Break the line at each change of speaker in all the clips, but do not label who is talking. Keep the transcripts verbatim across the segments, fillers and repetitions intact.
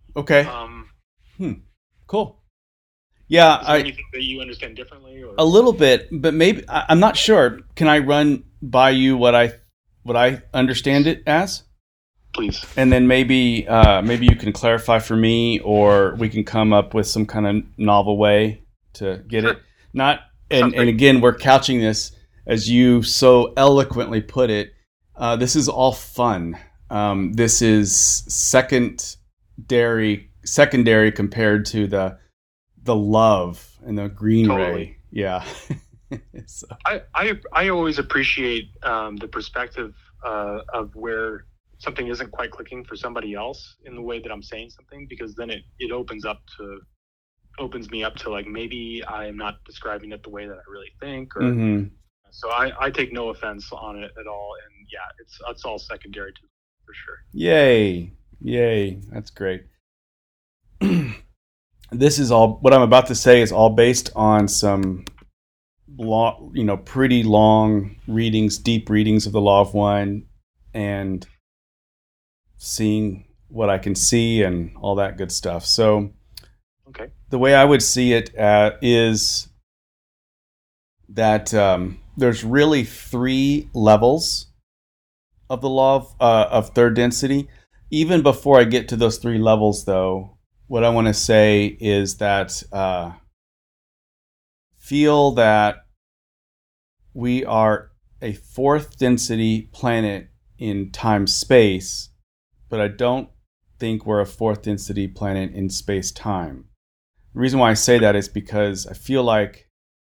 Okay.
Um,
Hmm. Cool. Yeah,
is there
I
anything that you understand differently,
a
or?
little bit, but maybe I, I'm not sure. Can I run by you what I what I understand
Please,
it as?
please.
And then maybe uh, maybe you can clarify for me, or we can come up with some kind of novel way to get
Sure.
it. Not and
Sounds
and
great.
again, we're couching this as you so eloquently put it. Uh, this is all fun. Um, this is secondary secondary compared to the the love and the green
Totally.
ray. Yeah. so,
I I, I always appreciate um, the perspective uh, of where something isn't quite clicking for somebody else in the way that I'm saying something, because then it it opens up to opens me up to, like, maybe I am not describing it the way that I really think, or
mm-hmm.
so I, I take no offense on it at all, and yeah, it's it's all secondary to for sure.
Yay. Yay. That's great. This is all what I'm about to say is all based on some long, you know, pretty long readings, deep readings of the Law of One, and seeing what I can see and all that good stuff. So
Okay.
the way I would see it uh, is that um, there's really three levels of the law of, uh, of third density. Even before I get to those three levels, though, what I want to say is that uh, feel that we are a fourth density planet in time space, but I don't think we're a fourth density planet in space time. The reason why I say that is because I feel like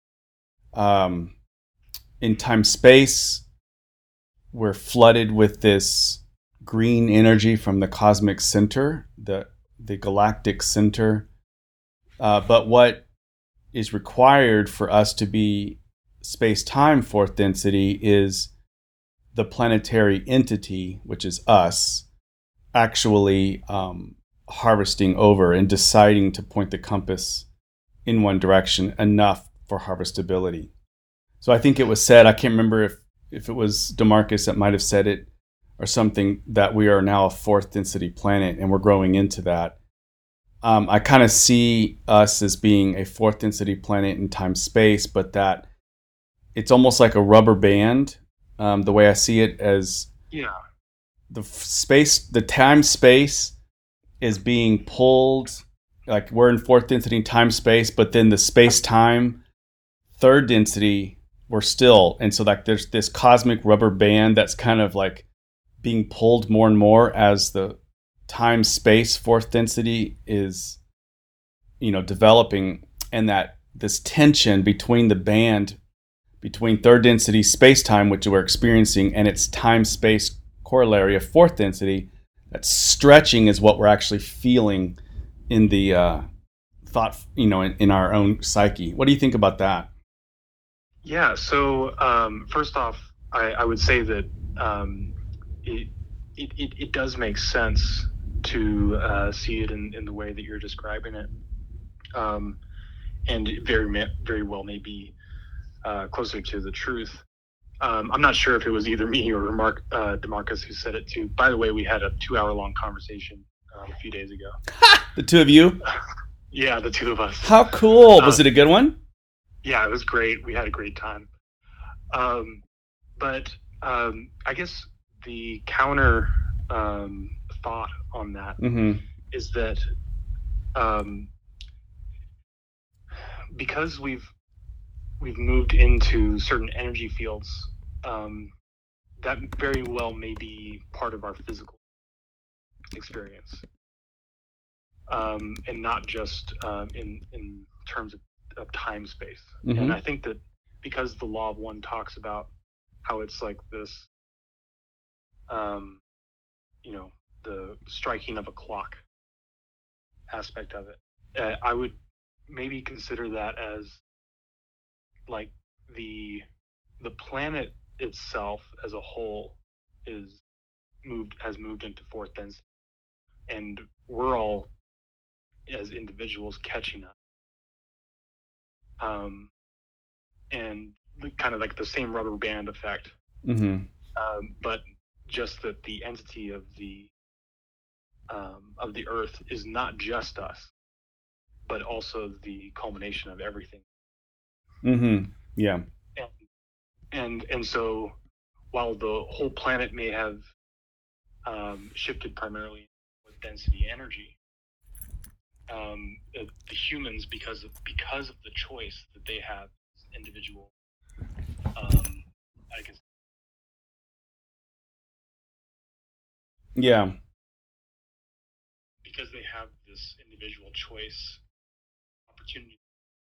um, in time space, we're flooded with this green energy from the cosmic center, the, the galactic center. Uh, but what is required for us to be space time fourth density is the planetary entity, which is us, actually um, harvesting over and deciding to point the compass in one direction enough for harvestability. So I think it was said, I can't remember if, if it was DeMarcus that might have said it or something, that we are now a fourth density planet and we're growing into that. Um, I kind of see us as being a fourth density planet in time space, but that it's almost like a rubber band. Um, the way I see it, as
Yeah.
the space, the time space is being pulled, like we're in fourth density time space, but then the space time third density we're still, and so like there's this cosmic rubber band that's kind of like being pulled more and more as the time space fourth density is, you know, developing, and that this tension between the band between third density space time, which we're experiencing, and its time space corollary of fourth density, that stretching is what we're actually feeling in the uh, thought, you know, in, in our own psyche. What do you think about that?
Yeah. So um, first off, I, I would say that um, it, it it it does make sense to uh, see it in, in the way that you're describing it, um, and it very ma- very well may be uh, closer to the truth. Um, I'm not sure if it was either me or Mark uh, Demarcus who said it too. By the way, we had a two hour long conversation um, a few days ago.
The two of you?
Yeah, the two of us.
How cool.
Uh,
Was it a good one?
yeah, it was great. We had a great time. Um, but um, I guess the counter um, thought on that
Mm-hmm.
is that um, because we've we've moved into certain energy fields, um, that very well may be part of our physical experience, um, and not just um, in in terms of, of time space. And
Mm-hmm.
I think that because the law of one talks about how it's like this, um, you know, the striking of a clock aspect of it, uh, I would maybe consider that as like the the planet itself as a whole is moved has moved into fourth density, and we're all as individuals catching up. Um, and kind of like the same rubber band effect,
Mm-hmm.
um, but just that the entity of the um, of the Earth is not just us, but also the culmination of everything.
Mm-hmm. Yeah.
And and, and so while the whole planet may have um, shifted primarily with density energy, um, the, the humans, because of because of the choice that they have as individual, um, I guess,
Yeah.
because they have this individual choice opportunity,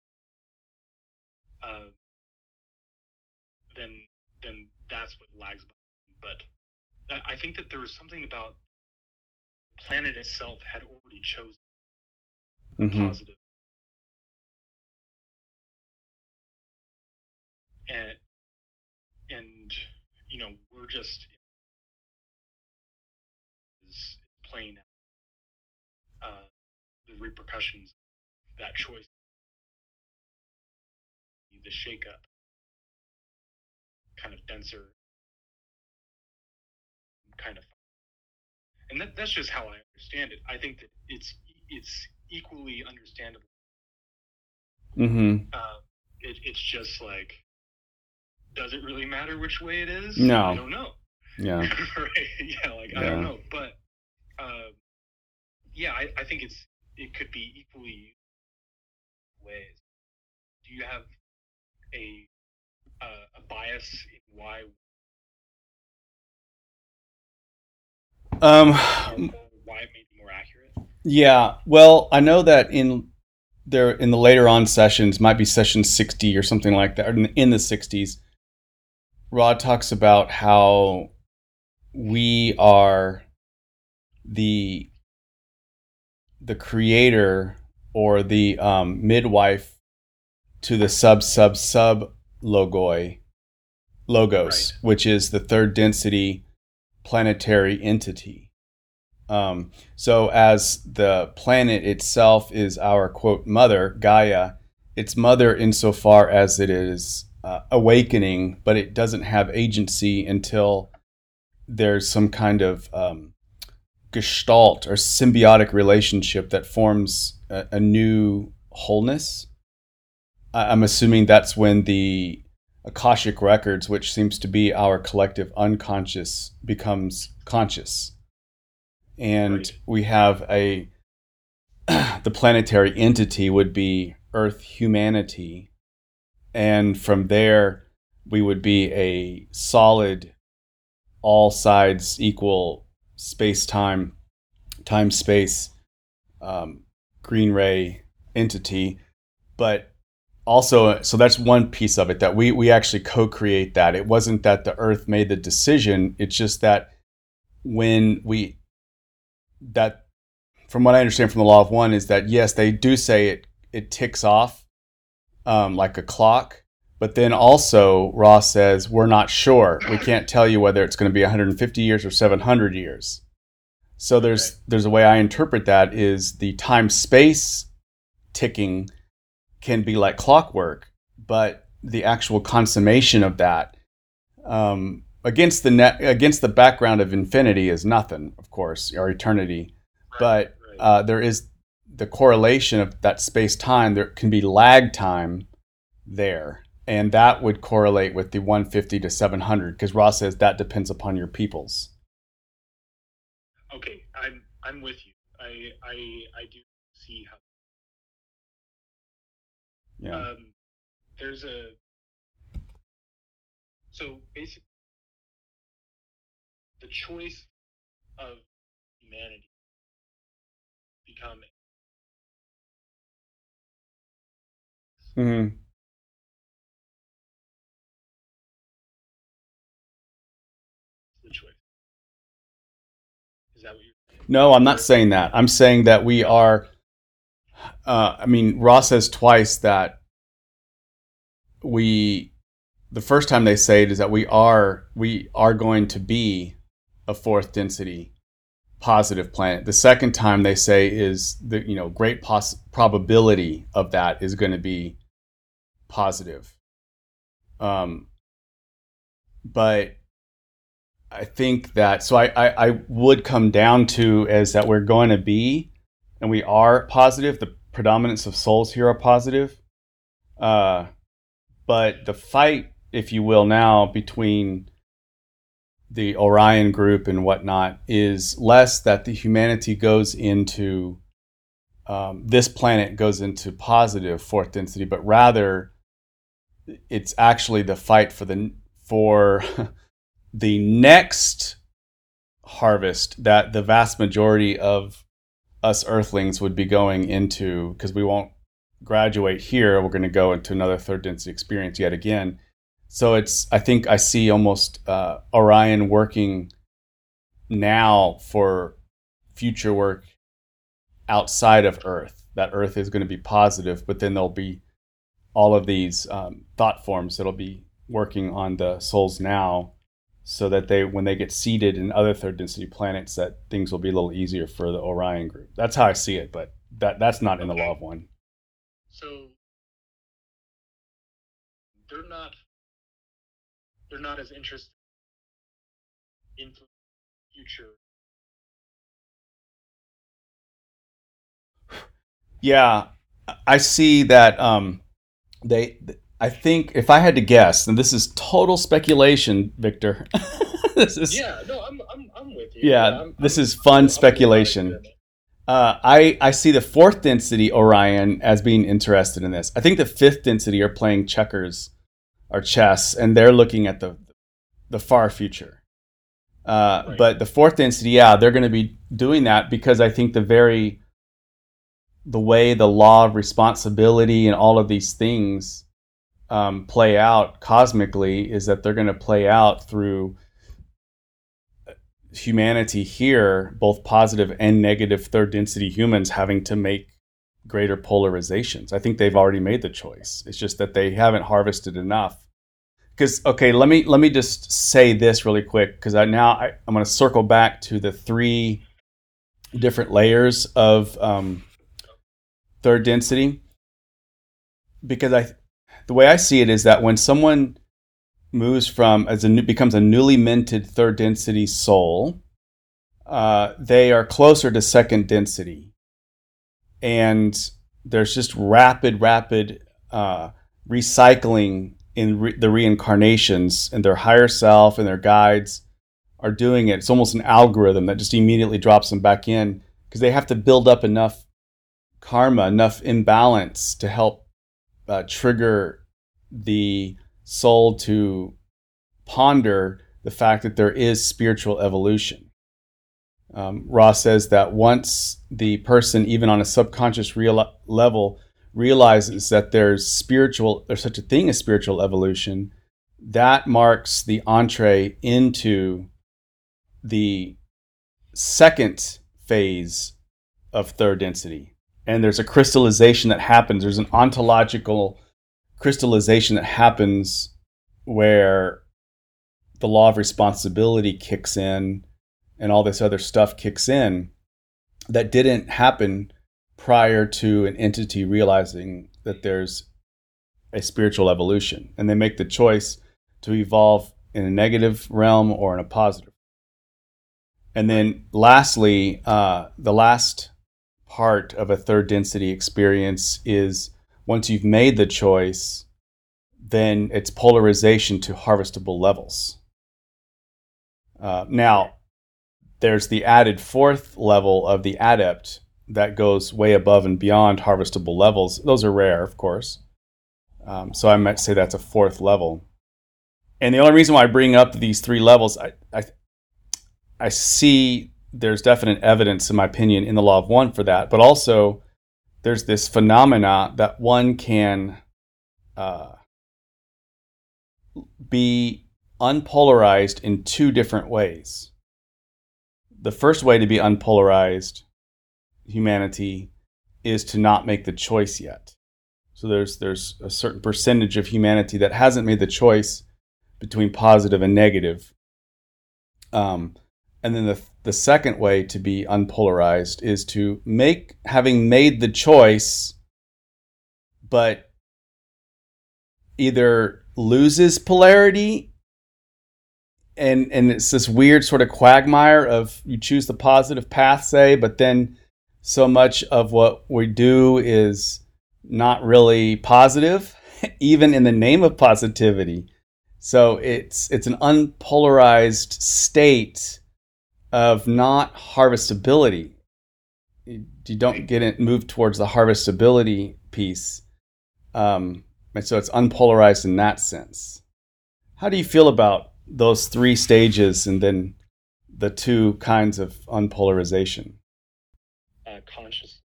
uh, then then that's what lags behind. But I think that there was something about the planet itself had already chosen
Mm-hmm.
positive, and and you know we're just is playing uh, the repercussions of that choice, the shakeup, kind of denser, kind of, and that, that's just how I understand it. I think that it's it's equally understandable.
Mm-hmm.
Uh, it, it's just like, does it really matter which way it is?
No.
I don't know.
Yeah.
Right? Yeah, like
Yeah.
I don't know, but uh, yeah, I, I think it's it could be equally ways. Do you have a uh, a bias in why
Um.
or why it may be more accurate?
Yeah. Well, I know that in there in the later on sessions, might be session sixty or something like that, or in, in the sixties, Rod talks about how we are the the creator or the um, midwife to the sub sub sub logoi logos,
Right.
which is the third density planetary entity. Um, so as the planet itself is our quote mother, Gaia, it's mother insofar as it is uh, awakening, but it doesn't have agency until there's some kind of um, gestalt or symbiotic relationship that forms a, a new wholeness. I'm assuming that's when the Akashic records, which seems to be our collective unconscious, becomes conscious. And
Right.
we have a the planetary entity would be Earth humanity, and from there we would be a solid, all sides equal space time, time space, um, green ray entity. But also, so that's one piece of it, that we we actually co-create that. It wasn't that the Earth made the decision. It's just that when we that from what I understand from the law of one is that yes, they do say it it ticks off um, like a clock, but then also Ross says we're not sure. We can't tell you whether it's going to be one hundred fifty years or seven hundred years. So there's
Okay.
there's a way I interpret that is the time space ticking can be like clockwork, but the actual consummation of that um, against the net against the background of infinity is nothing, of course, or eternity.
Right.
But
Right.
uh, there is the correlation of that space time. There can be lag time there, and that would correlate with the one hundred fifty to seven hundred because Ross says that depends upon your peoples.
Okay, I'm I'm with you. I I I do see how.
Yeah.
Um, there's a so basically the choice of humanity become
Mm-hmm.
the choice. Is that what you're saying?
No, I'm not saying that. I'm saying that we are. Uh, I mean, Ross says twice that we. The first time they say it is that we are we are going to be a fourth density positive planet. The second time they say is the you know great poss- probability of that is going to be positive. Um, but I think that so I, I, I would come down to is that we're going to be, and we are positive. The predominance of souls here are positive, uh, but the fight, if you will, now between the Orion group and whatnot is less that the humanity goes into um, this planet goes into positive fourth density, but rather it's actually the fight for the for the next harvest that the vast majority of us Earthlings would be going into, because we won't graduate here. We're going to go into another third density experience yet again. So it's, I think I see almost uh, Orion working now for future work outside of Earth. That Earth is going to be positive, but then there'll be all of these um, thought forms that'll be working on the souls now, so that they, when they get seeded in other third density planets, that things will be a little easier for the Orion group. That's how I see it, but that that's not in the Law of One.
So they're not they're not as interested in the future.
Yeah, I see that. Um, they, I think, if I had to guess, and this is total speculation, Victor. this is
Yeah, no, I'm I'm I'm with you.
yeah.
Yeah, I'm,
this
I'm,
is fun
I'm
speculation. Uh, I I see the fourth density Orion as being interested in this. I think the fifth density are playing checkers or chess, and they're looking at the the far future. Uh,
Right.
But the fourth density, yeah, they're going to be doing that because I think the very the way the law of responsibility and all of these things um, play out cosmically is that they're going to play out through humanity here, both positive and negative third density humans having to make greater polarizations. I think they've already made the choice. It's just that they haven't harvested enough. Because, okay, let me let me just say this really quick, because I now I, I'm going to circle back to the three different layers of um, third density, because I the way I see it is that when someone moves from as a new, becomes a newly minted third density soul, uh, they are closer to second density, and there's just rapid, rapid uh, recycling in re- the reincarnations, and their higher self and their guides are doing it. It's almost an algorithm that just immediately drops them back in, because they have to build up enough karma, enough imbalance to help uh, trigger the soul to ponder the fact that there is spiritual evolution. Um, Ross says that once the person, even on a subconscious real level, realizes that there's spiritual, there's such a thing as spiritual evolution, that marks the entree into the second phase of third density. And there's a crystallization that happens. There's an ontological crystallization that happens where the law of responsibility kicks in and all this other stuff kicks in that didn't happen prior to an entity realizing that there's a spiritual evolution. And they make the choice to evolve in a negative realm or in a positive. And then lastly, uh, the last part of a third density experience is once you've made the choice, then it's polarization to harvestable levels. Uh, now, there's the added fourth level of the adept that goes way above and beyond harvestable levels. Those are rare, of course. Um, so I might say that's a fourth level. And the only reason why I bring up these three levels, I, I, I see there's definite evidence, in my opinion, in the Law of One for that. But also, there's this phenomena that one can uh, be unpolarized in two different ways. The first way to be unpolarized, humanity, is to not make the choice yet. So there's there's a certain percentage of humanity that hasn't made the choice between positive and negative. Um, and then the the second way to be unpolarized is to make, having made the choice, but either loses polarity and and it's this weird sort of quagmire of you choose the positive path, say, but then so much of what we do is not really positive, even in the name of positivity. So it's it's an unpolarized state of not harvestability. You don't get it move towards the harvestability piece, um, and so it's unpolarized in that sense. How do you feel about those three stages and then the two kinds of unpolarization?
Uh, conscious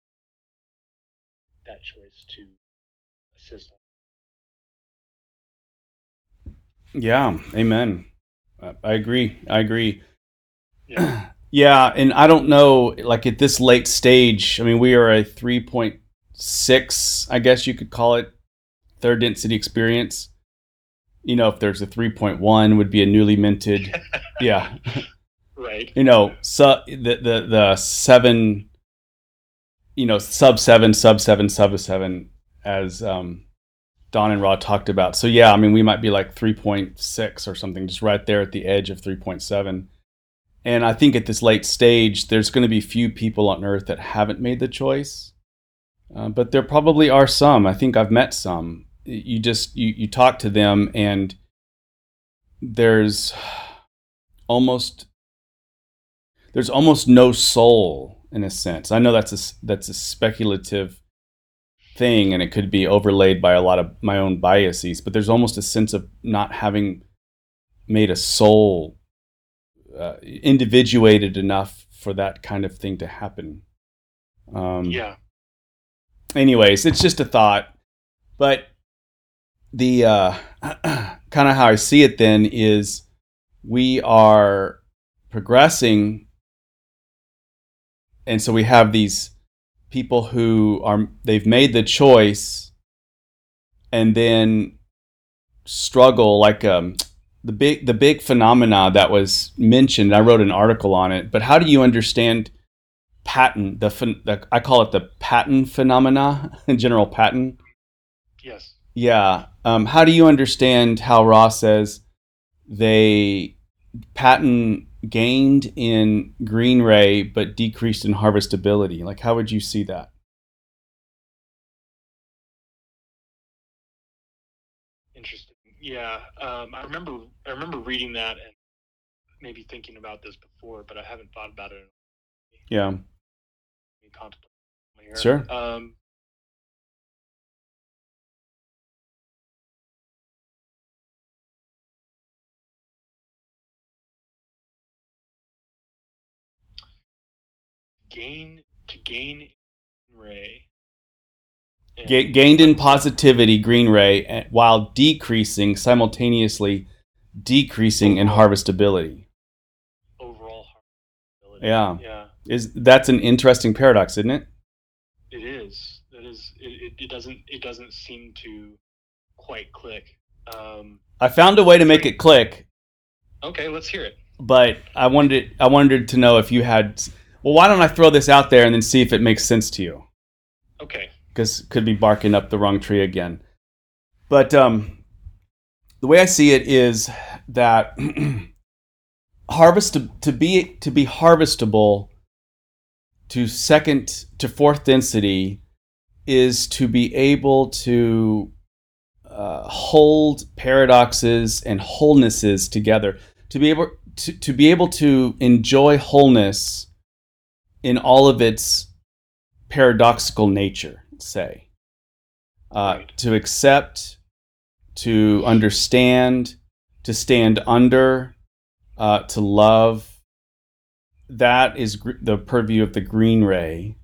that choice to assist.
Yeah, amen. I agree. I agree.
Yeah.
Yeah, and I don't know, like at this late stage, I mean, we are a three point six, I guess you could call it, third density experience. You know, if there's a three point one, would be a newly minted. Yeah.
Right.
You know, so the, the, the seven, you know, sub seven, sub seven, sub seven, as um, Don and Rod talked about. So, yeah, I mean, we might be like three point six or something, just right there at the edge of three point seven. And I think at this late stage, there's going to be few people on Earth that haven't made the choice. Uh, but there probably are some. I think I've met some. You just, you, you talk to them and there's almost, there's almost no soul in a sense. I know that's a, that's a speculative thing and it could be overlaid by a lot of my own biases, but there's almost a sense of not having made a soul Uh, individuated enough for that kind of thing to happen. Um,
yeah.
Anyways, it's just a thought. But the uh, kind of how I see it then is we are progressing. And so we have these people who are, they've made the choice and then struggle like, um, The big the big phenomena that was mentioned, I wrote an article on it, but how do you understand Patton, the, the I call it the Patton phenomena, General Patton?
Yes.
Yeah. Um, how do you understand how Ross says they, Patton gained in green ray but decreased in harvestability? Like, how would you see that?
Interesting. Yeah, um, I remember. I remember reading that and maybe thinking about this before, but I haven't thought about it.
Yeah.
Contemplate.
Sure.
Um, gain to gain ray.
Ga- gained in positivity, green ray, while decreasing simultaneously, decreasing in harvestability.
Overall harvestability.
Yeah,
yeah.
Is that's an interesting paradox, isn't it?
It is. It is. It, it, it doesn't. It doesn't seem to quite click. Um,
I found a way to make it click.
Okay, let's hear it.
But I wanted I wanted to know if you had. Well, why don't I throw this out there and then see if it makes sense to you?
Okay.
Because could be barking up the wrong tree again. But um, the way I see it is that harvest to, to be to be harvestable to second to fourth density is to be able to uh, hold paradoxes and wholenesses together. To be able to, to be able to enjoy wholeness in all of its paradoxical nature. Say, uh,
right.
To accept, to understand, to stand under, uh, to love. That is gr- the purview of the green ray.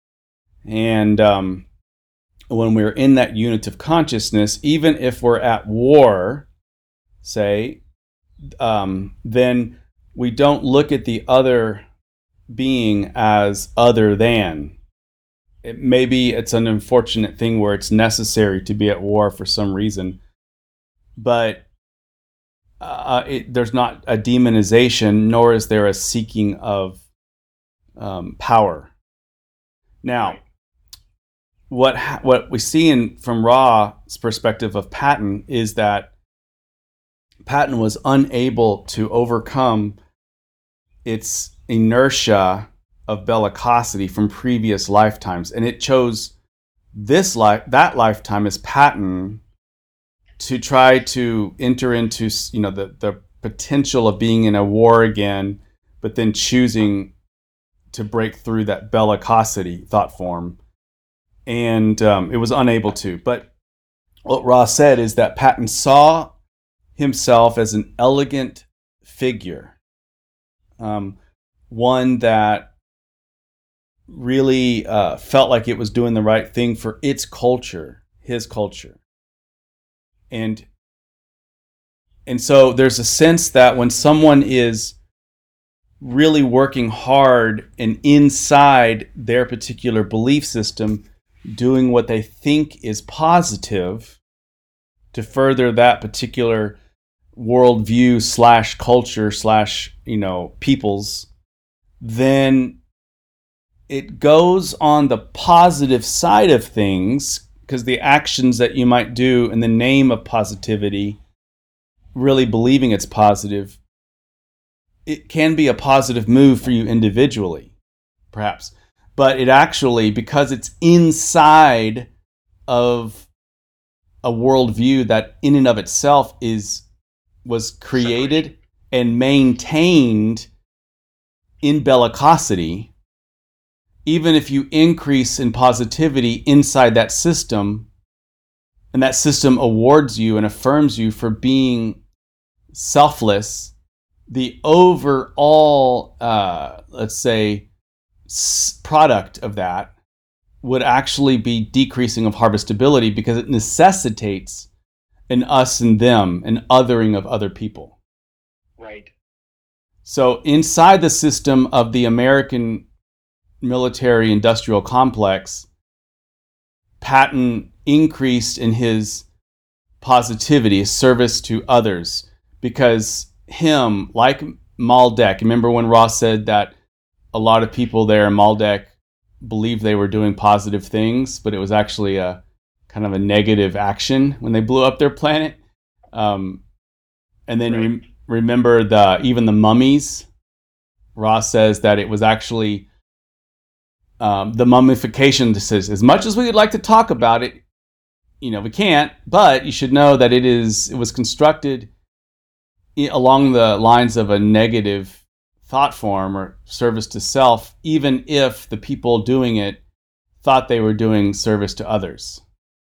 And um, when we're in that unit of consciousness, even if we're at war, say, um, then we don't look at the other being as other than. It, maybe it's an unfortunate thing where it's necessary to be at war for some reason, but uh, it, there's not a demonization, nor is there a seeking of um, power. Now,
Right.
what ha- what we see in from Ra's perspective of Patton is that Patton was unable to overcome its inertia of bellicosity from previous lifetimes, and it chose this life, that lifetime as Patton, to try to enter into, you know, the the potential of being in a war again, but then choosing to break through that bellicosity thought form, and um, it was unable to. But what Ross said is that Patton saw himself as an elegant figure, um, one that really uh, felt like it was doing the right thing for its culture, his culture. And and so there's a sense that when someone is really working hard and inside their particular belief system, doing what they think is positive to further that particular worldview slash culture slash, you know, peoples, then it goes on the positive side of things, because the actions that you might do in the name of positivity, really believing it's positive, it can be a positive move for you individually, perhaps. But it actually, because it's inside of a worldview that in and of itself is was created and maintained in bellicosity, even if you increase in positivity inside that system, and that system awards you and affirms you for being selfless, the overall, uh, let's say, s- product of that would actually be decreasing of harvestability, because it necessitates an us and them, an othering of other people.
Right.
So inside the system of the American military industrial complex, Patton increased in his positivity, his service to others, because him, like Maldek, remember when Ross said that a lot of people there in Maldek believed they were doing positive things, but it was actually a kind of a negative action when they blew up their planet. Um, and then
right.
re- remember the even the mummies. Ross says that it was actually um, the mummification. Says, as much as we would like to talk about it, you know, we can't. But you should know that it is it was constructed along the lines of a negative thought form or service to self, even if the people doing it thought they were doing service to others.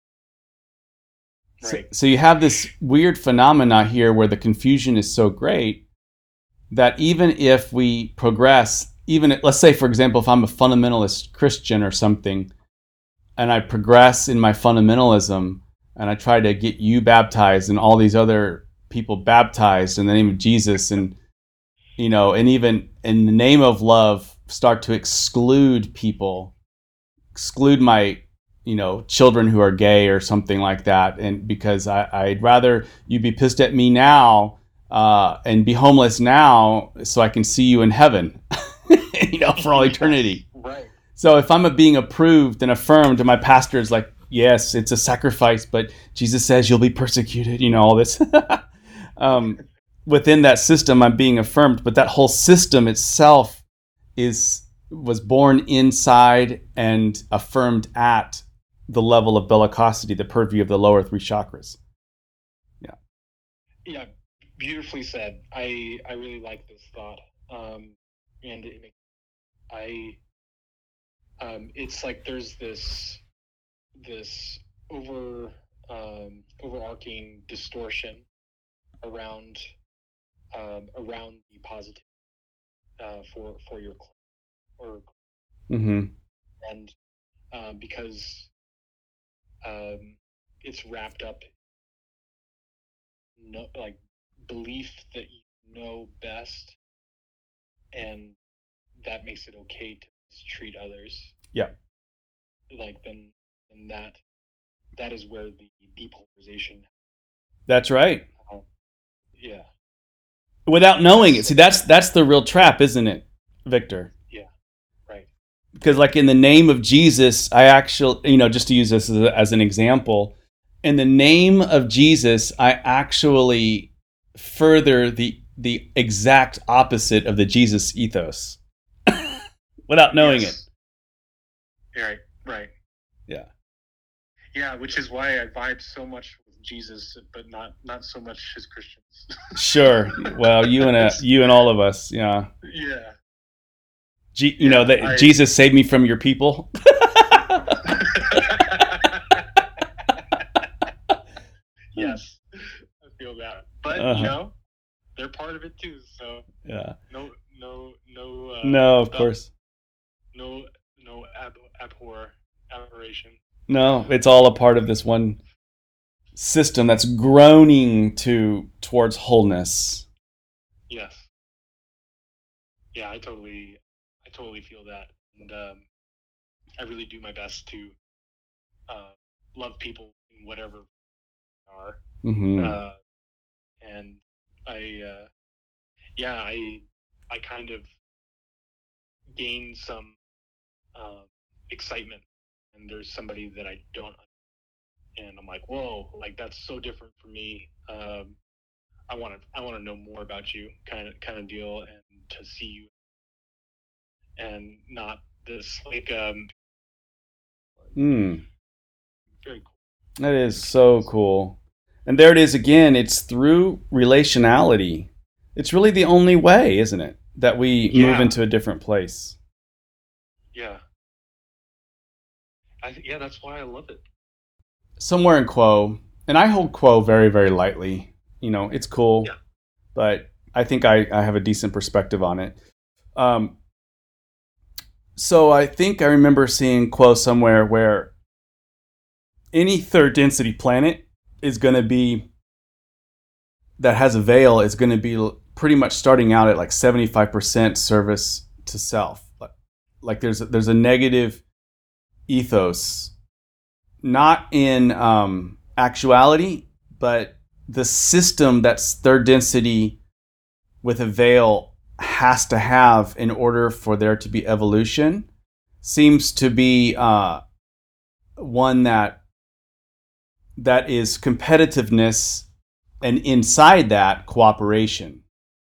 Right.
So, so you have this weird phenomena here where the confusion is so great that even if we progress, even if, let's say, for example, if I'm a fundamentalist Christian or something, and I progress in my fundamentalism, and I try to get you baptized and all these other people baptized in the name of Jesus, and you know, and even in the name of love, start to exclude people, exclude my, you know, children who are gay or something like that, and because I, I'd rather you be pissed at me now uh, and be homeless now, so I can see you in heaven, you know, for all eternity.
Right.
So if I'm a being approved and affirmed, and my pastor is like, yes, it's a sacrifice, but Jesus says you'll be persecuted, you know, all this. um, within that system, I'm being affirmed, but that whole system itself is was born inside and affirmed at the level of bellicosity, the purview of the lower three chakras. Yeah.
Yeah, beautifully said. I I really like this thought, um, and it, I um, it's like there's this this over um, overarching distortion around um, around the positive uh, for for your or
Mm-hmm.
and um, because um, it's wrapped up no like belief that you know best, and that makes it okay to treat others.
Yeah.
Like then, then that that is where the depolarization.
That's right.
Um, yeah.
Without knowing it. See, that's that's the real trap, isn't it, Victor?
Yeah. Right.
Because like in the name of Jesus, I actually, you know, just to use this as, a, as an example, in the name of Jesus, I actually further the the exact opposite of the Jesus ethos without knowing
yes. it. Right, right.
Yeah.
Yeah, which is why I vibe so much with Jesus, but not not so much his Christians.
Sure. Well, you and a, you and all of us. Yeah.
Yeah.
G- you yeah, know that I, Jesus saved me from your people.
Yes, I feel that. But uh-huh. you know, they're part of it too. So
yeah.
No, no, no. Uh,
no, of course.
No, no ab- abhor aberration.
No, it's all a part of this one system that's groaning to towards wholeness.
Yes. Yeah, I totally, I totally feel that, and um, I really do my best to uh, love people in whatever they are.
Mm-hmm.
Uh, and I, uh, yeah, I, I kind of gain some uh, excitement, and there's somebody that I don't. And I'm like, whoa, like that's so different for me. Um, I want to, I want to know more about you, kind of, kind of deal, and to see you, and not this like, um,
mm.
very cool.
That is so cool. And there it is again. It's through relationality. It's really the only way, isn't it, that we yeah. move into a different place.
Yeah. I th- yeah, that's why I love it.
Somewhere in Quo, and I hold Quo very, very lightly. You know, it's cool,
yeah.
but I think I, I have a decent perspective on it. Um, so I think I remember seeing Quo somewhere where any third density planet is going to be, that has a veil, is going to be pretty much starting out at like seventy-five percent service to self. Like there's, there's a negative ethos, not in um, actuality, but the system that's third density with a veil has to have in order for there to be evolution seems to be uh, one that that is competitiveness, and inside that, cooperation.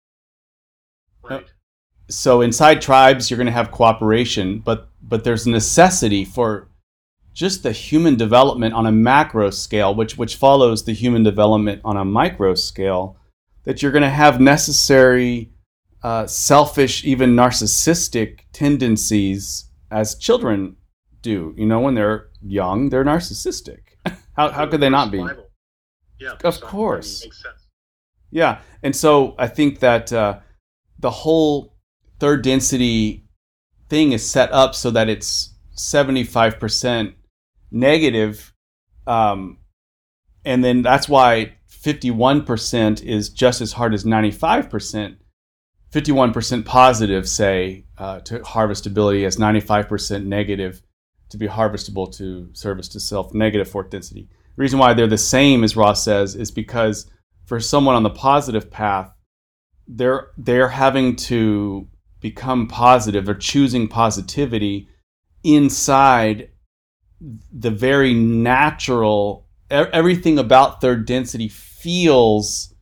Right.
So inside tribes, you're going to have cooperation, but but there's a necessity for just the human development on a macro scale, which which follows the human development on a micro scale, that you're going to have necessary uh, selfish, even narcissistic tendencies as children do. You know, when they're young, they're narcissistic. how how could they not be?
Yeah,
of course.
Makes sense.
Yeah, and so I think that uh, the whole third density thing is set up so that it's seventy-five percent negative, um, and then that's why fifty-one percent is just as hard as ninety-five percent. fifty-one percent positive, say, uh, to harvestability, as ninety-five percent negative to be harvestable to service to self, negative fourth density. The reason why they're the same, as Ross says, is because for someone on the positive path, they're they're having to become positive or choosing positivity inside the very natural, everything about third density feels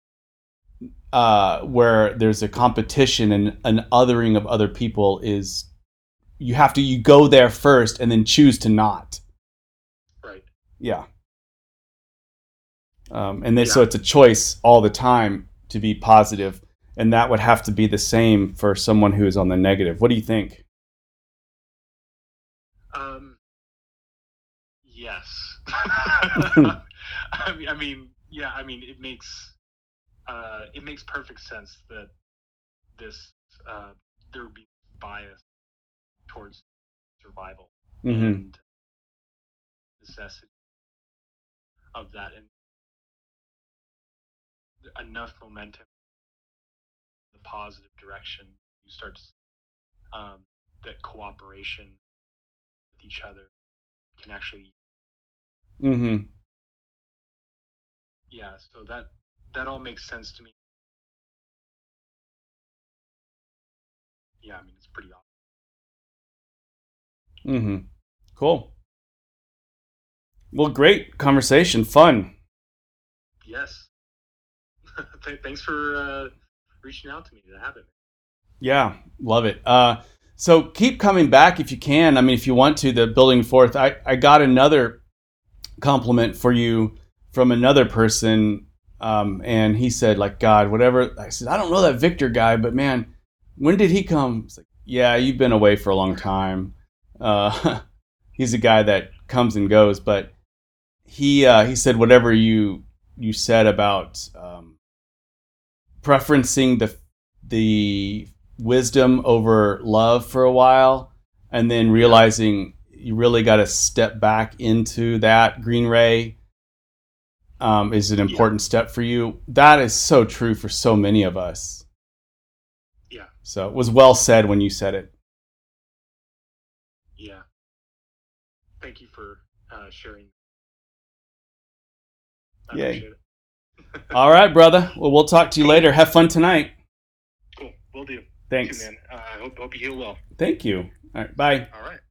uh, where there's a competition and an othering of other people is, you have to, you go there first and then choose to not.
Right.
Yeah. Um, and then, yeah. So it's a choice all the time to be positive, and that would have to be the same for someone who is on the negative. What do you think?
Um. Yes. I mean, I mean, yeah. I mean, it makes uh, it makes perfect sense that this uh, there would be bias towards survival
mm-hmm.
and necessity of that, and enough momentum in the positive direction. You start to see, um, that cooperation with each other can actually.
Mm-hmm.
Yeah, so that that all makes sense to me. Yeah, I mean, it's pretty obvious.
Mm-hmm. Cool. Well, great conversation. Fun.
Yes. Th- thanks for uh, reaching out to me to have it.
Yeah, love it. Uh, so keep coming back if you can. I mean, if you want to, the Building Forth. I, I got another compliment for you from another person, um, and he said, like, God, whatever. I said, I don't know that Victor guy, but man, when did he come? It's like, yeah, you've been away for a long time. Uh, he's a guy that comes and goes, but he uh, he said whatever you you said about um, preferencing the the wisdom over love for a while, and then realizing you really got to step back into that. Green Ray um, is an important yeah. step for you. That is so true for so many of us.
Yeah.
So it was well said when you said it.
Yeah. Thank you for uh, sharing. I
Yay.
appreciate it.
All right, brother. Well, we'll talk to you later. Have fun tonight.
Cool. Will do.
Thanks.
You too, man. Uh, I hope, hope you heal well.
Thank you. All right. Bye.
All right.